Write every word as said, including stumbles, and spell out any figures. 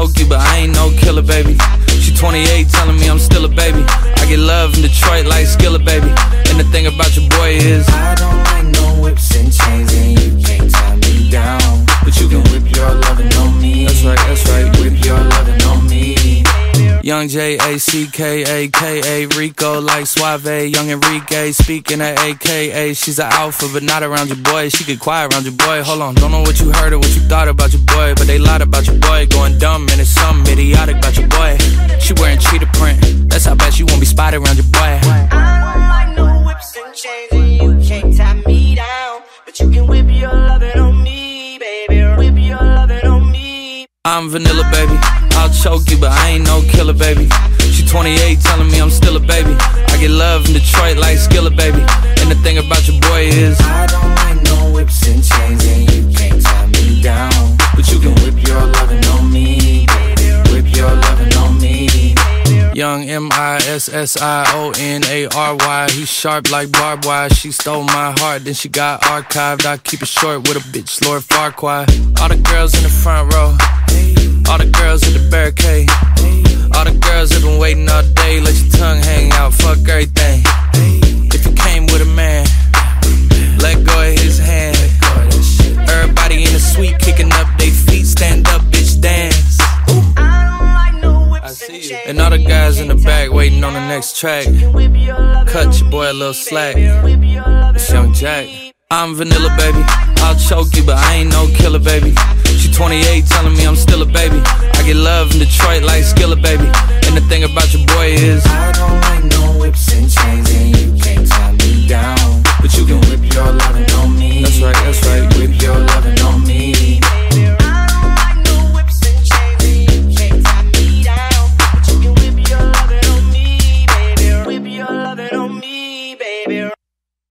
choke you, but I ain't no killer, baby. She twenty-eight telling me I'm still a baby. I get love in Detroit like Skillet, baby. And the thing about your boy is I don't like no whips and chains, and you can't tie me down. But you can whip your lovin' on me. That's right, that's right. Whip your lovin' on me. Young J A C K A K A Rico like Suave. Young Enrique speaking at A K A. She's an alpha but not around your boy. She get quiet around your boy. Hold on, don't know what you heard or what you thought about your boy, but they lied about your boy. Going dumb and it's something idiotic about your boy. She wearing cheetah print, that's how bad she won't be spotted around your boy. I don't like no whips and chains, and you can't tie me down. But you can whip your lovin' on me, baby. Whip your lovin' on me. I'm vanilla, baby. I'll choke you, but I ain't no killer, baby. She twenty-eight telling me I'm still a baby. I get love in Detroit like Skillet, baby. And the thing about your boy is I don't like no whips and chains, and you can't tie me down. But you can whip your lovin' on me, baby. Whip your lovin' on me. Young M I S S I O N A R Y. He sharp like barbed wire. She stole my heart, then she got archived. I keep it short with a bitch, Lord Farquaad. All the girls in the front row, all the girls at the barricade, all the girls have been waiting all day. Let your tongue hang out, fuck everything. If you came with a man, let go of his hand. Everybody in the suite kicking up they feet. Stand up, bitch, dance. I see you. And all the guys in the back waiting on the next track. Cut your boy a little slack. It's Young Jack. I'm vanilla, baby. I'll choke you, but I ain't no killer, baby. She twenty-eight telling me I'm still a baby. I get love in Detroit like Skillet, baby. And the thing about your boy is I don't